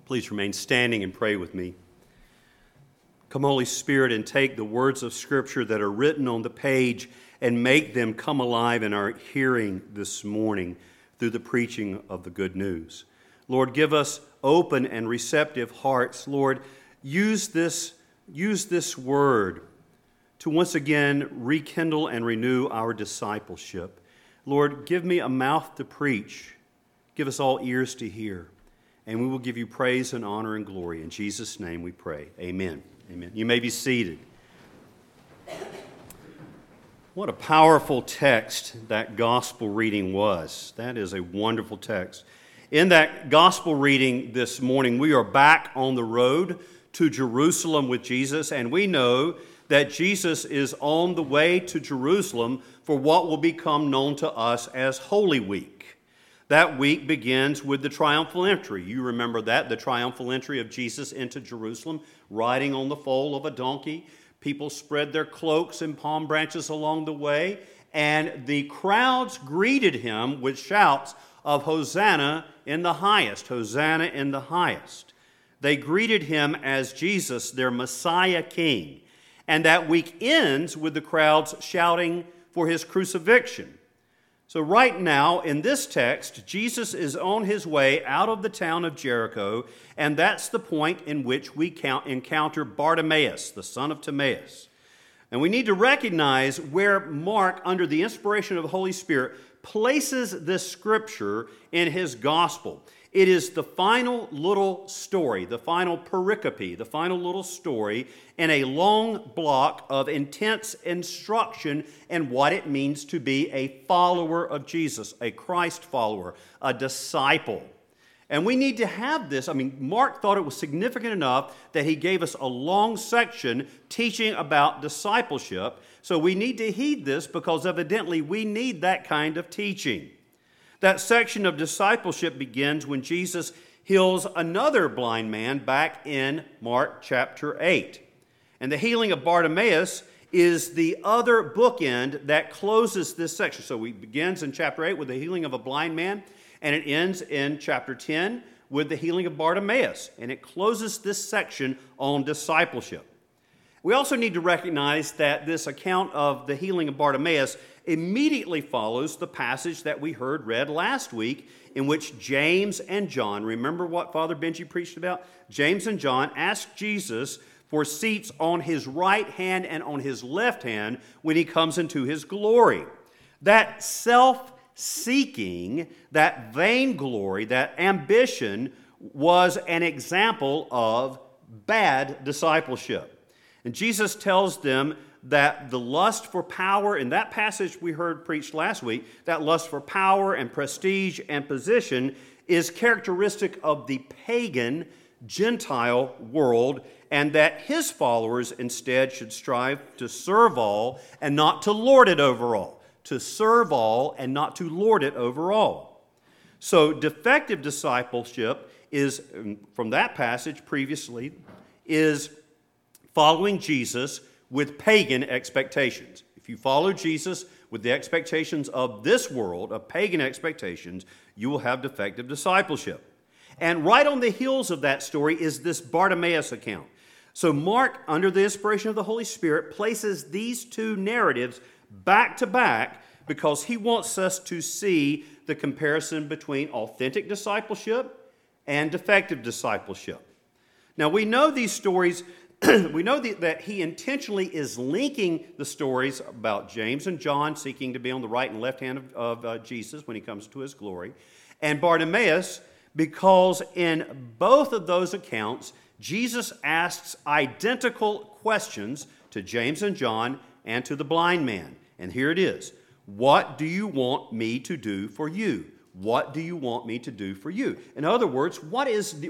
Please remain standing and pray with me. Come, Holy Spirit, and take the words of Scripture that are written on the page and make them come alive in our hearing this morning through the preaching of the good news. Lord, give us open and receptive hearts. Lord, use this word to once again rekindle and renew our discipleship. Lord, give me a mouth to preach. Give us all ears to hear. And we will give you praise and honor and glory. In Jesus' name we pray. Amen. Amen. You may be seated. What a powerful text that gospel reading was. That is a wonderful text. In that gospel reading this morning, we are back on the road to Jerusalem with Jesus, and we know that Jesus is on the way to Jerusalem for what will become known to us as Holy Week. That week begins with the triumphal entry. You remember that, the triumphal entry of Jesus into Jerusalem, riding on the foal of a donkey. People spread their cloaks and palm branches along the way, and the crowds greeted him with shouts of Hosanna in the highest, Hosanna in the highest. They greeted him as Jesus, their Messiah King. And that week ends with the crowds shouting for his crucifixion. So right now, in this text, Jesus is on his way out of the town of Jericho, and that's the point in which we encounter Bartimaeus, the son of Timaeus. And we need to recognize where Mark, under the inspiration of the Holy Spirit, places this scripture in his gospel. It is the final little story, the final pericope, the final little story in a long block of intense instruction in what it means to be a follower of Jesus, a Christ follower, a disciple. And we need to have this. Mark thought it was significant enough that he gave us a long section teaching about discipleship. So we need to heed this because evidently we need that kind of teaching. That section of discipleship begins when Jesus heals another blind man back in Mark chapter 8. And the healing of Bartimaeus is the other bookend that closes this section. So it begins in chapter 8 with the healing of a blind man, and it ends in chapter 10 with the healing of Bartimaeus. And it closes this section on discipleship. We also need to recognize that this account of the healing of Bartimaeus immediately follows the passage that we heard read last week in which James and John, remember what Father Benji preached about? James and John asked Jesus for seats on his right hand and on his left hand when he comes into his glory. That self-seeking, that vainglory, that ambition was an example of bad discipleship. And Jesus tells them that the lust for power, in that passage we heard preached last week, that lust for power and prestige and position is characteristic of the pagan Gentile world, and that his followers instead should strive to serve all and not to lord it over all. To serve all and not to lord it over all. So defective discipleship is, from that passage previously, is following Jesus with pagan expectations. If you follow Jesus with the expectations of this world, of pagan expectations, you will have defective discipleship. And right on the heels of that story is this Bartimaeus account. So Mark, under the inspiration of the Holy Spirit, places these two narratives back to back because he wants us to see the comparison between authentic discipleship and defective discipleship. Now we know these stories. We know that he intentionally is linking the stories about James and John seeking to be on the right and left hand of Jesus when he comes to his glory, and Bartimaeus, because in both of those accounts, Jesus asks identical questions to James and John and to the blind man. And here it is. What do you want me to do for you? What do you want me to do for you? In other words, what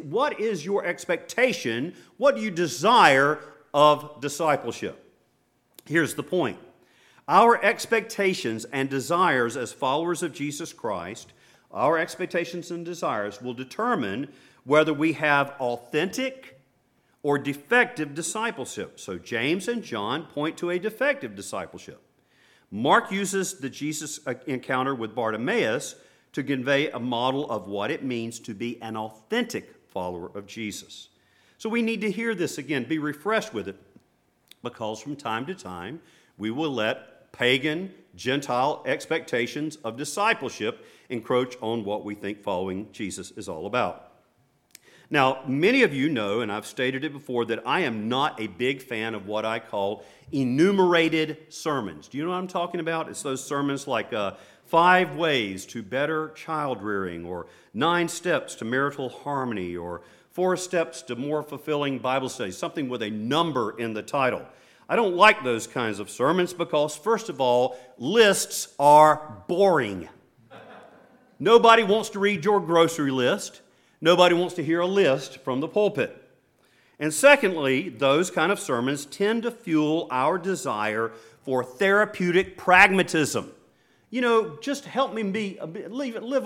is your expectation? What do you desire of discipleship? Here's the point. Our expectations and desires as followers of Jesus Christ, our expectations and desires will determine whether we have authentic or defective discipleship. So James and John point to a defective discipleship. Mark uses the Jesus encounter with Bartimaeus to convey a model of what it means to be an authentic follower of Jesus. So we need to hear this again, be refreshed with it, because from time to time we will let pagan, Gentile expectations of discipleship encroach on what we think following Jesus is all about. Now, many of you know, and I've stated it before, that I am not a big fan of what I call enumerated sermons. Do you know what I'm talking about? It's those sermons like 5 ways to better child rearing, or 9 steps to marital harmony, or 4 steps to more fulfilling Bible studies, something with a number in the title. I don't like those kinds of sermons because, first of all, lists are boring. Nobody wants to read your grocery list. Nobody wants to hear a list from the pulpit. And secondly, those kind of sermons tend to fuel our desire for therapeutic pragmatism. You know, just help me live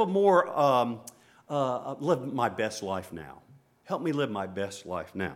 my best life now. Help me live my best life now.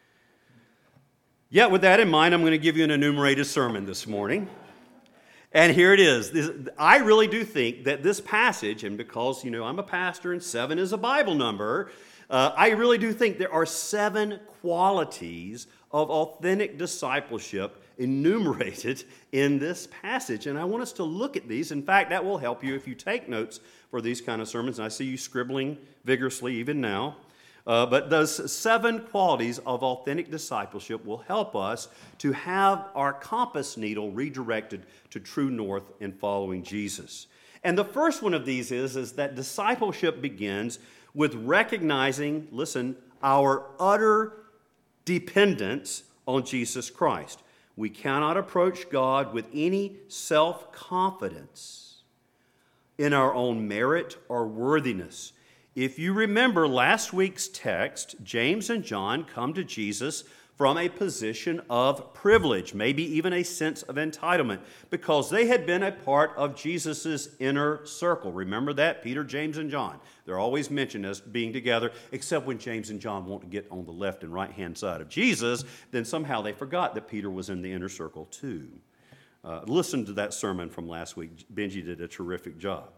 Yet with that in mind, I'm going to give you an enumerated sermon this morning. And here it is. I really do think that this passage, and because, I'm a pastor and 7 is a Bible number, I really do think there are 7 qualities of authentic discipleship enumerated in this passage. And I want us to look at these. In fact, that will help you if you take notes for these kind of sermons. And I see you scribbling vigorously even now. But those 7 qualities of authentic discipleship will help us to have our compass needle redirected to true north in following Jesus. And the first one of these is that discipleship begins with recognizing, listen, our utter dependence on Jesus Christ. We cannot approach God with any self-confidence in our own merit or worthiness. If you remember last week's text, James and John come to Jesus from a position of privilege, maybe even a sense of entitlement, because they had been a part of Jesus' inner circle. Remember that? Peter, James, and John. They're always mentioned as being together, except when James and John want to get on the left and right-hand side of Jesus, then somehow they forgot that Peter was in the inner circle too. Listen to that sermon from last week. Benji did a terrific job.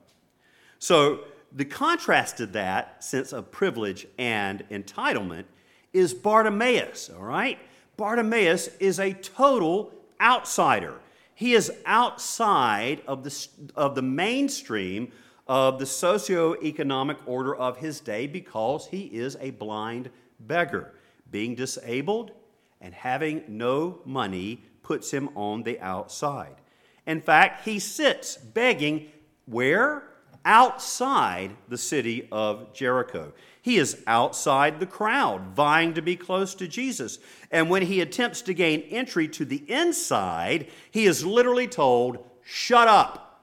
So, the contrast to that sense of privilege and entitlement is Bartimaeus, all right? Bartimaeus is a total outsider. He is outside of the mainstream of the socioeconomic order of his day because he is a blind beggar. Being disabled and having no money puts him on the outside. In fact, he sits begging where? Outside the city of Jericho. He is outside the crowd, vying to be close to Jesus. And when he attempts to gain entry to the inside, he is literally told, "Shut up.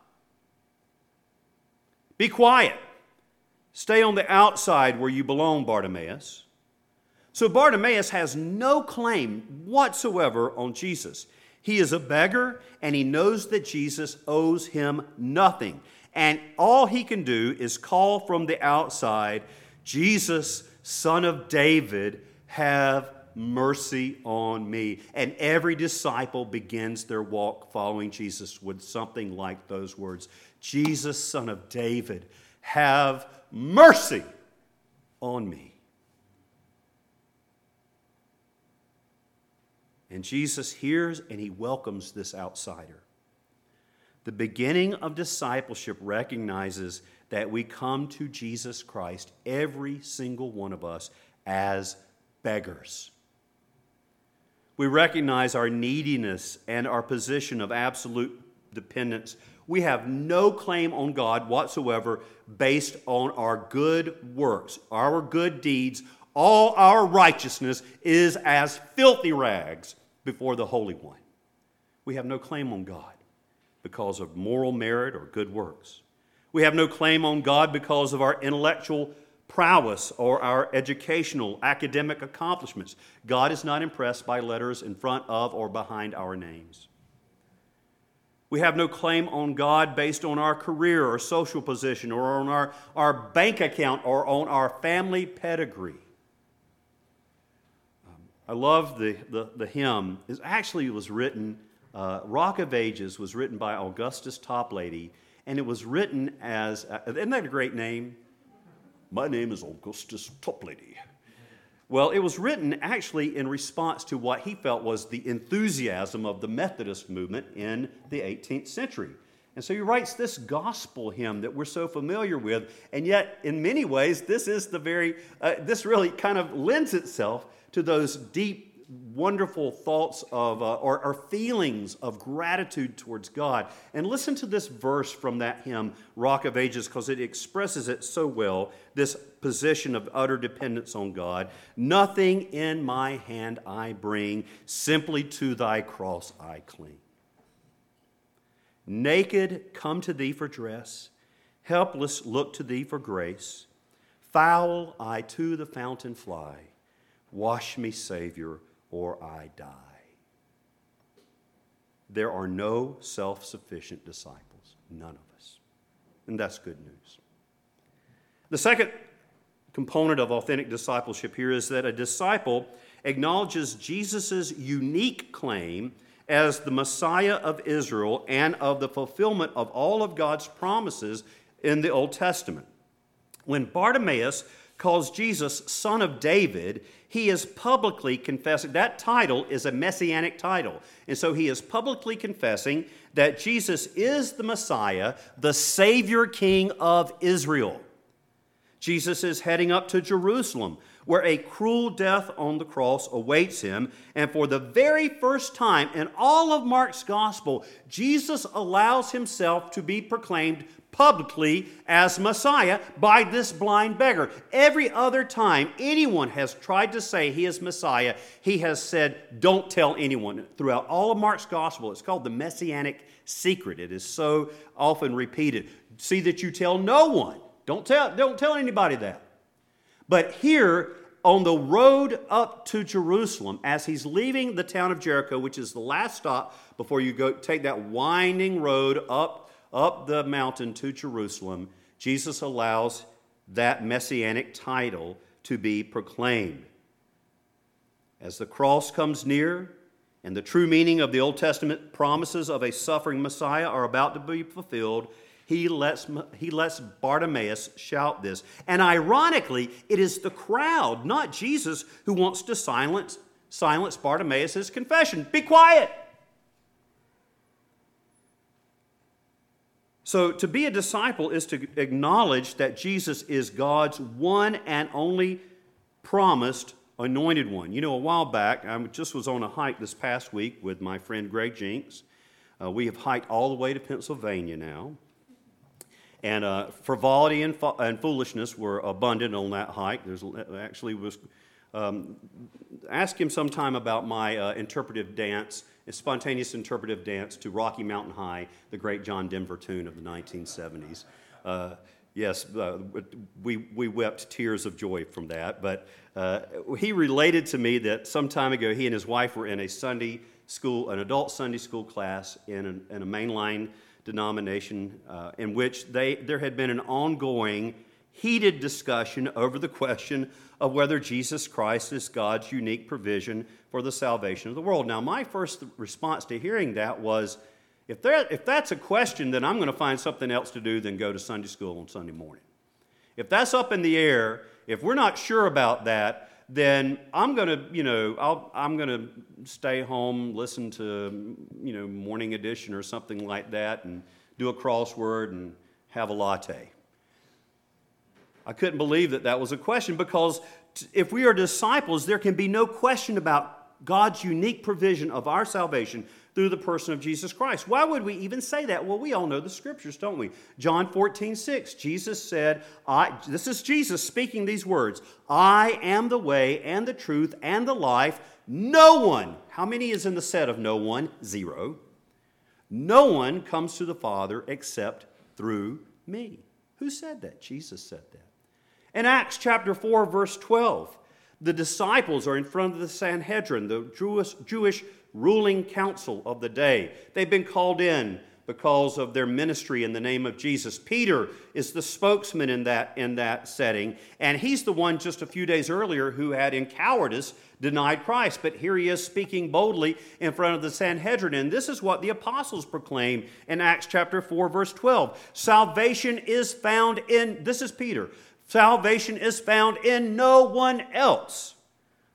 Be quiet. Stay on the outside where you belong, Bartimaeus." So Bartimaeus has no claim whatsoever on Jesus. He is a beggar, and he knows that Jesus owes him nothing. And all he can do is call from the outside, "Jesus, Son of David, have mercy on me." And every disciple begins their walk following Jesus with something like those words, "Jesus, Son of David, have mercy on me." And Jesus hears and he welcomes this outsider. The beginning of discipleship recognizes that we come to Jesus Christ, every single one of us, as beggars. We recognize our neediness and our position of absolute dependence. We have no claim on God whatsoever based on our good works, our good deeds. All our righteousness is as filthy rags before the Holy One. We have no claim on God because of moral merit or good works. We have no claim on God because of our intellectual prowess or our educational, academic accomplishments. God is not impressed by letters in front of or behind our names. We have no claim on God based on our career or social position or on our bank account or on our family pedigree. I love the hymn. It was written, Rock of Ages was written by Augustus Toplady, and it was written as, isn't that a great name? My name is Augustus Toplady. Well, it was written actually in response to what he felt was the enthusiasm of the Methodist movement in the 18th century. And so he writes this gospel hymn that we're so familiar with, and yet in many ways this is this really kind of lends itself to those deep, wonderful thoughts of or feelings of gratitude towards God. And listen to this verse from that hymn, Rock of Ages, because it expresses it so well, this position of utter dependence on God. Nothing in my hand I bring, simply to thy cross I cling. Naked, come to thee for dress, helpless, look to thee for grace. Foul, I to the fountain fly. Wash me, Savior, or I die. There are no self-sufficient disciples, none of us. And that's good news. The second component of authentic discipleship here is that a disciple acknowledges Jesus' unique claim as the Messiah of Israel and of the fulfillment of all of God's promises in the Old Testament. When Bartimaeus calls Jesus Son of David, he is publicly confessing, that title is a messianic title. And so he is publicly confessing that Jesus is the Messiah, the Savior King of Israel. Jesus is heading up to Jerusalem, where a cruel death on the cross awaits him. And for the very first time in all of Mark's gospel, Jesus allows himself to be proclaimed publicly as Messiah by this blind beggar. Every other time anyone has tried to say he is Messiah, he has said, don't tell anyone. Throughout all of Mark's gospel, it's called the Messianic secret. It is so often repeated. See that you tell no one. Don't tell anybody that. But here, on the road up to Jerusalem, as he's leaving the town of Jericho, which is the last stop before you go take that winding road up the mountain to Jerusalem, Jesus allows that messianic title to be proclaimed. As the cross comes near and the true meaning of the Old Testament promises of a suffering Messiah are about to be fulfilled, he lets Bartimaeus shout this. And ironically, it is the crowd, not Jesus, who wants to silence Bartimaeus' confession. Be quiet! So to be a disciple is to acknowledge that Jesus is God's one and only promised anointed one. You know, a while back, I just was on a hike this past week with my friend Greg Jinks. We have hiked all the way to Pennsylvania now. And frivolity and foolishness were abundant on that hike. Ask him sometime about my interpretive dance, spontaneous interpretive dance to Rocky Mountain High, the great John Denver tune of the 1970s. We wept tears of joy from that. But he related to me that some time ago he and his wife were in an adult Sunday school class in a mainline denomination in which there had been an ongoing heated discussion over the question of whether Jesus Christ is God's unique provision for the salvation of the world. Now, my first response to hearing that was, if that's a question, then I'm going to find something else to do than go to Sunday school on Sunday morning. If that's up in the air, if we're not sure about that, then I'm going to stay home, listen to Morning Edition or something like that, and do a crossword and have a latte. I couldn't believe that was a question, because if we are disciples, there can be no question about God's unique provision of our salvation through the person of Jesus Christ. Why would we even say that? Well, we all know the scriptures, don't we? John 14:6, Jesus said, this is Jesus speaking these words, I am the way and the truth and the life. No one, how many is in the set of no one? 0. No one comes to the Father except through me. Who said that? Jesus said that. In Acts chapter 4, verse 12, the disciples are in front of the Sanhedrin, the Jewish ruling council of the day. They've been called in because of their ministry in the name of Jesus. Peter is the spokesman in that setting, and he's the one just a few days earlier who had in cowardice denied Christ. But here he is speaking boldly in front of the Sanhedrin, and this is what the apostles proclaim in Acts chapter 4, verse 12. Salvation is found in, this is Peter, salvation is found in no one else.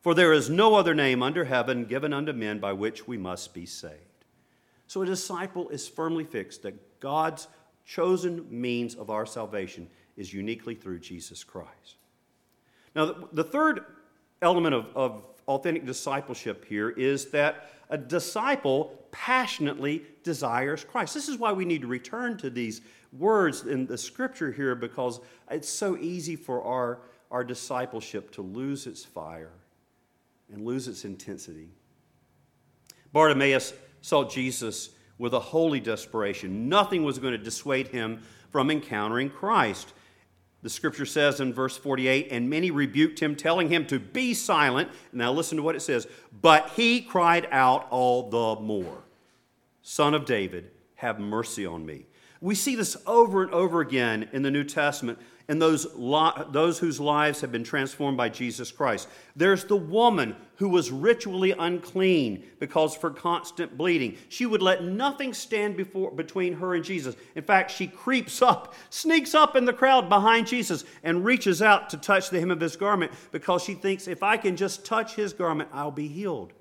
For there is no other name under heaven given unto men by which we must be saved. So a disciple is firmly fixed that God's chosen means of our salvation is uniquely through Jesus Christ. Now, the third element of authentic discipleship here is that a disciple passionately desires Christ. This is why we need to return to these words in the scripture here, because it's so easy for our discipleship to lose its fire and lose its intensity. Bartimaeus saw Jesus with a holy desperation. Nothing was going to dissuade him from encountering Christ. The scripture says in verse 48, and many rebuked him, telling him to be silent. Now listen to what it says. But he cried out all the more, Son of David, have mercy on me. We see this over and over again in the New Testament and those whose lives have been transformed by Jesus Christ. There's the woman who was ritually unclean because of her constant bleeding. She would let nothing stand between her and Jesus. In fact, she sneaks up in the crowd behind Jesus and reaches out to touch the hem of his garment because she thinks, if I can just touch his garment, I'll be healed.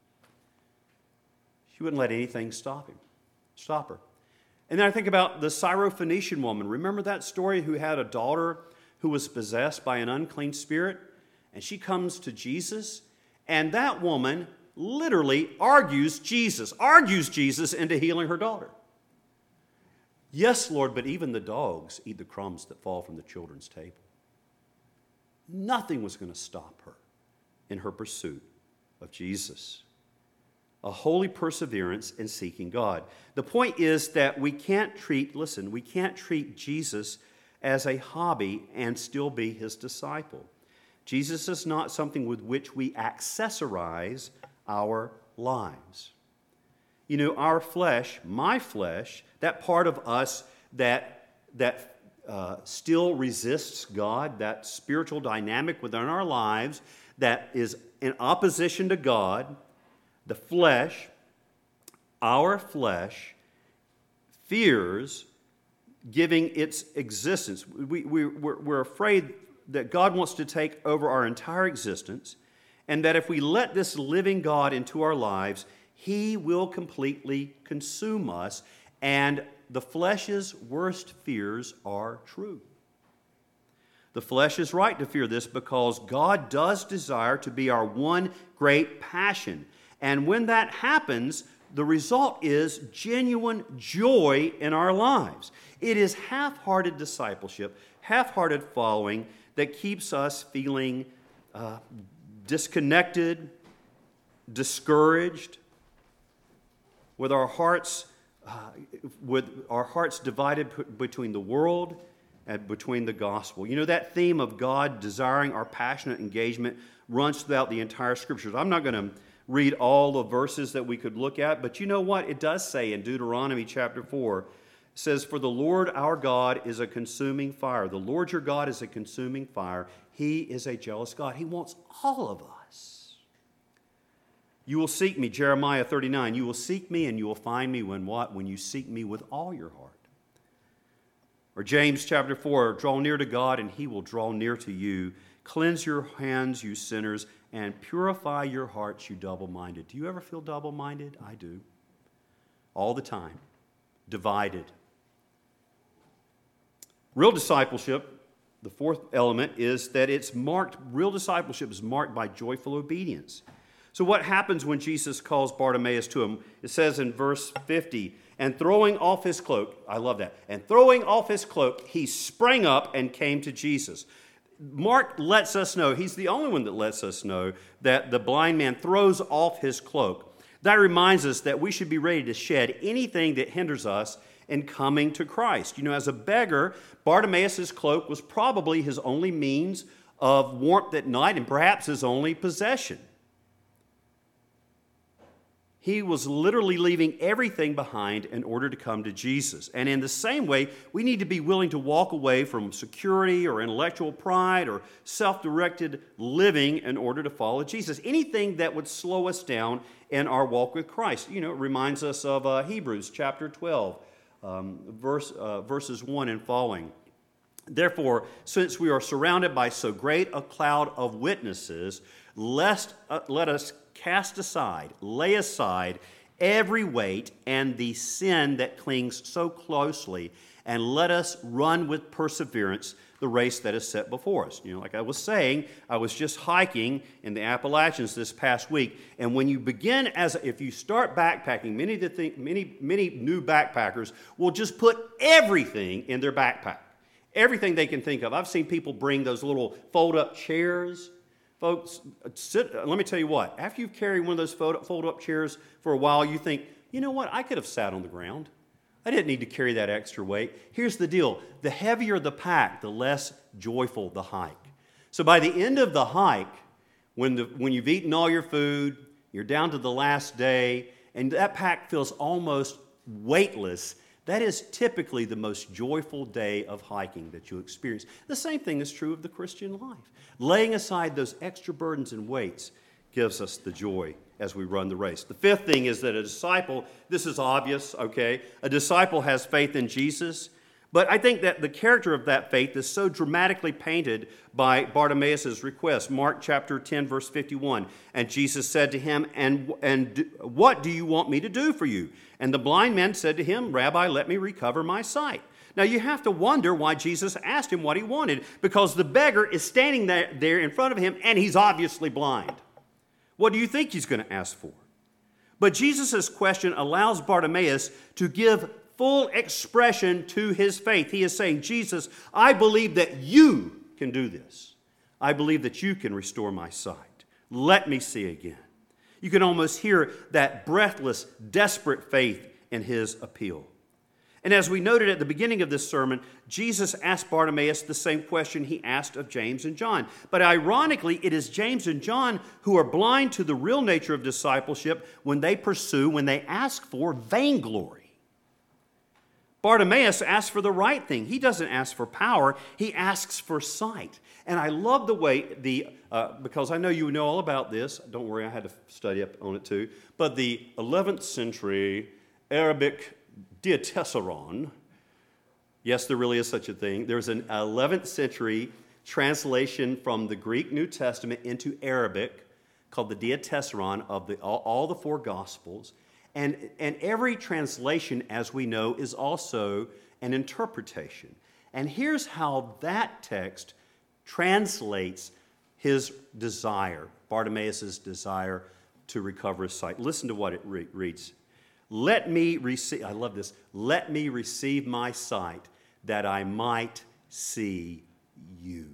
She wouldn't let anything stop her. And then I think about the Syrophoenician woman. Remember that story, who had a daughter who was possessed by an unclean spirit? And she comes to Jesus, and that woman literally argues Jesus into healing her daughter. Yes, Lord, but even the dogs eat the crumbs that fall from the children's table. Nothing was going to stop her in her pursuit of Jesus. A holy perseverance in seeking God. The point is that we can't treat Jesus as a hobby and still be his disciple. Jesus is not something with which we accessorize our lives. You know, our flesh, my flesh, that part of us that still resists God, that spiritual dynamic within our lives that is in opposition to God, the flesh, our flesh, fears giving its existence. We're afraid that God wants to take over our entire existence, and that if we let this living God into our lives, he will completely consume us, and the flesh's worst fears are true. The flesh is right to fear this because God does desire to be our one great passion. And when that happens, the result is genuine joy in our lives. It is half-hearted discipleship, half-hearted following that keeps us feeling disconnected, discouraged, with our hearts divided between the world and between the gospel. You know, that theme of God desiring our passionate engagement runs throughout the entire scriptures. I'm not going to read all the verses that we could look at, but you know what? It does say in Deuteronomy chapter 4, it says, for the Lord our God is a consuming fire. The Lord your God is a consuming fire. He is a jealous God. He wants all of us. You will seek me, Jeremiah 39. You will seek me and you will find me when what? When you seek me with all your heart. Or James chapter 4, draw near to God and he will draw near to you. Cleanse your hands, you sinners, and purify your hearts, you double-minded. Do you ever feel double-minded? I do. All the time. Divided. Real discipleship, the fourth element, is that real discipleship is marked by joyful obedience. So what happens when Jesus calls Bartimaeus to him? It says in verse 50, and throwing off his cloak, I love that, and throwing off his cloak, he sprang up and came to Jesus. Mark lets us know, he's the only one that lets us know that the blind man throws off his cloak. That reminds us that we should be ready to shed anything that hinders us in coming to Christ. You know, as a beggar, Bartimaeus' cloak was probably his only means of warmth at night and perhaps his only possession. He was literally leaving everything behind in order to come to Jesus. And in the same way, we need to be willing to walk away from security or intellectual pride or self-directed living in order to follow Jesus. Anything that would slow us down in our walk with Christ. You know, it reminds us of Hebrews chapter 12, verses 1 and following. Therefore, since we are surrounded by so great a cloud of witnesses, let us lay aside every weight and the sin that clings so closely, and let us run with perseverance the race that is set before us. Like I was saying, I was just hiking in the Appalachians this past week, and when you begin if you start backpacking, many new backpackers will just put everything in their backpack. Everything they can think of. I've seen people bring those little fold-up chairs. Folks, let me tell you what. After you've carried one of those fold-up chairs for a while, you think, you know what? I could have sat on the ground. I didn't need to carry that extra weight. Here's the deal. The heavier the pack, the less joyful the hike. So by the end of the hike, when you've eaten all your food, you're down to the last day, and that pack feels almost weightless, that is typically the most joyful day of hiking that you experience. The same thing is true of the Christian life. Laying aside those extra burdens and weights gives us the joy as we run the race. The fifth thing is that a disciple, this is obvious, okay? A disciple has faith in Jesus, but I think that the character of that faith is so dramatically painted by Bartimaeus' request. Mark chapter 10, verse 51. And Jesus said to him, and what do you want me to do for you? And the blind man said to him, Rabbi, let me recover my sight. Now you have to wonder why Jesus asked him what he wanted, because the beggar is standing there in front of him, and he's obviously blind. What do you think he's going to ask for? But Jesus' question allows Bartimaeus to give full expression to his faith. He is saying, Jesus, I believe that you can do this. I believe that you can restore my sight. Let me see again. You can almost hear that breathless, desperate faith in his appeal. And as we noted at the beginning of this sermon, Jesus asked Bartimaeus the same question he asked of James and John. But ironically, it is James and John who are blind to the real nature of discipleship when they ask for vainglory. Bartimaeus asks for the right thing. He doesn't ask for power. He asks for sight. And I love the way because I know you know all about this. Don't worry, I had to study up on it too. But the 11th century Arabic Diatessaron, yes, there really is such a thing. There's an 11th century translation from the Greek New Testament into Arabic called the Diatessaron of all the four Gospels. And every translation, as we know, is also an interpretation. And here's how that text translates his desire, Bartimaeus' desire to recover his sight. Listen to what it reads. Let me receive, I love this, let me receive my sight that I might see you.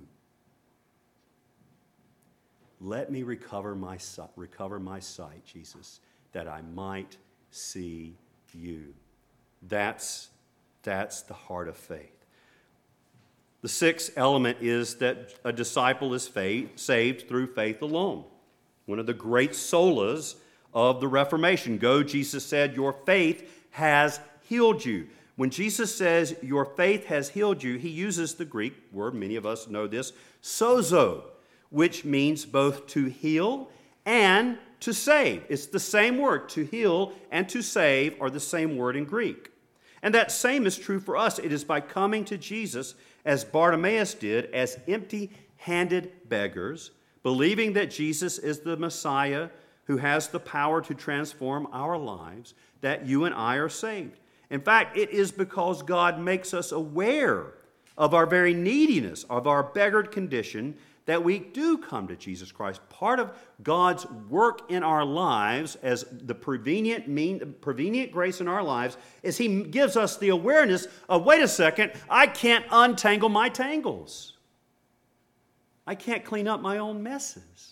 Let me recover my sight, Jesus, that I might see you. That's the heart of faith. The sixth element is that a disciple is saved through faith alone. One of the great solas of the Reformation. Go, Jesus said, your faith has healed you. When Jesus says your faith has healed you, he uses the Greek word, many of us know this, sozo, which means both to heal and to save. It's the same word. To heal and to save are the same word in Greek. And that same is true for us. It is by coming to Jesus, as Bartimaeus did, as empty-handed beggars, believing that Jesus is the Messiah who has the power to transform our lives, that you and I are saved. In fact, it is because God makes us aware of our very neediness, of our beggared condition, that we do come to Jesus Christ. Part of God's work in our lives as the prevenient grace in our lives is he gives us the awareness of, wait a second, I can't untangle my tangles. I can't clean up my own messes.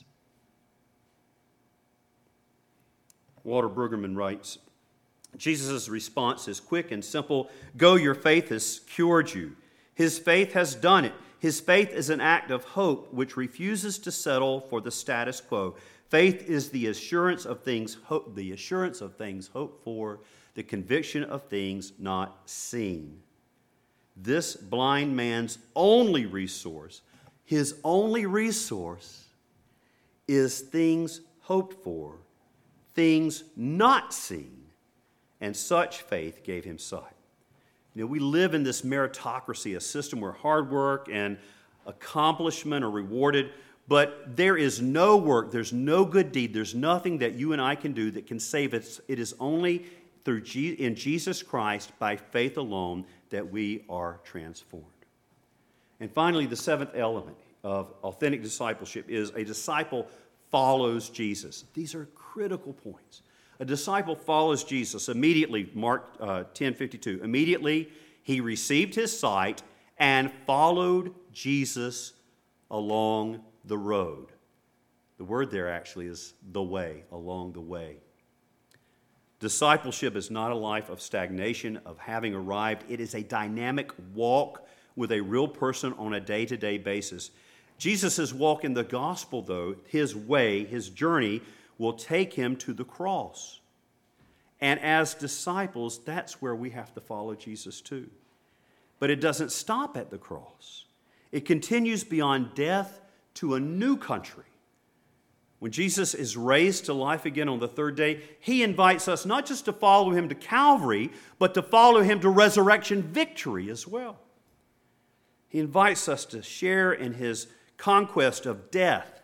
Walter Brueggemann writes, Jesus' response is quick and simple. Go, your faith has cured you. His faith has done it. His faith is an act of hope which refuses to settle for the status quo. Faith is the assurance of things hoped for, the conviction of things not seen. This blind man's only resource, his only resource, is things hoped for, things not seen, and such faith gave him sight. We live in this meritocracy, a system where hard work and accomplishment are rewarded, but there is no work, there's no good deed, there's nothing that you and I can do that can save us. It is only in Jesus Christ, by faith alone, that we are transformed. And finally, the seventh element of authentic discipleship is a disciple follows Jesus. These are critical points. A disciple follows Jesus immediately, Mark 10:52. Immediately he received his sight and followed Jesus along the road. The word there actually is the way, along the way. Discipleship is not a life of stagnation, of having arrived. It is a dynamic walk with a real person on a day-to-day basis. Jesus' walk in the gospel, though, his way, his journey, will take him to the cross. And as disciples, that's where we have to follow Jesus too. But it doesn't stop at the cross. It continues beyond death to a new country. When Jesus is raised to life again on the third day, he invites us not just to follow him to Calvary, but to follow him to resurrection victory as well. He invites us to share in his conquest of death.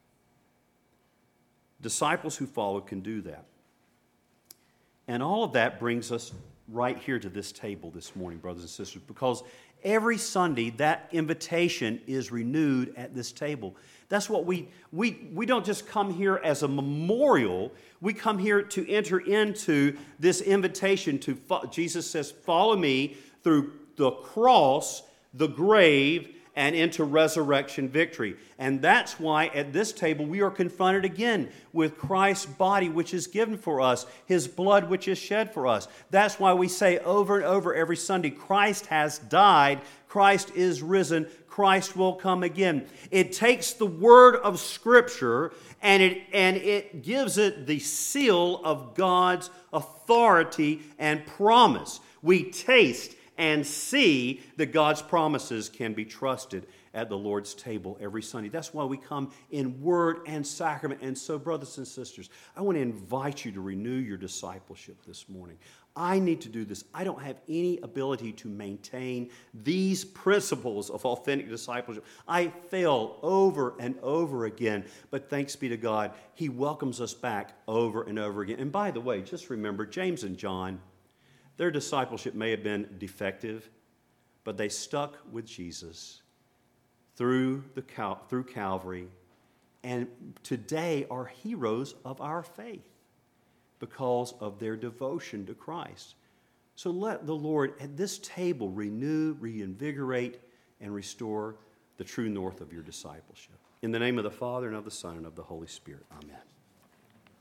Disciples who follow can do that. And all of that brings us right here to this table this morning, brothers and sisters, because every Sunday that invitation is renewed at this table. That's what we don't just come here as a memorial. We come here to enter into this invitation to, Jesus says, follow me through the cross, the grave, and into resurrection victory. And that's why at this table we are confronted again with Christ's body which is given for us, his blood which is shed for us. That's why we say over and over every Sunday, Christ has died, Christ is risen, Christ will come again. It takes the word of Scripture and it gives it the seal of God's authority and promise. We taste and see that God's promises can be trusted at the Lord's table every Sunday. That's why we come in word and sacrament. And so, brothers and sisters, I want to invite you to renew your discipleship this morning. I need to do this. I don't have any ability to maintain these principles of authentic discipleship. I fail over and over again, but thanks be to God, he welcomes us back over and over again. And by the way, just remember, James and John, their discipleship may have been defective, but they stuck with Jesus through Calvary, and today are heroes of our faith because of their devotion to Christ. So let the Lord at this table renew, reinvigorate, and restore the true north of your discipleship. In the name of the Father, and of the Son, and of the Holy Spirit. Amen.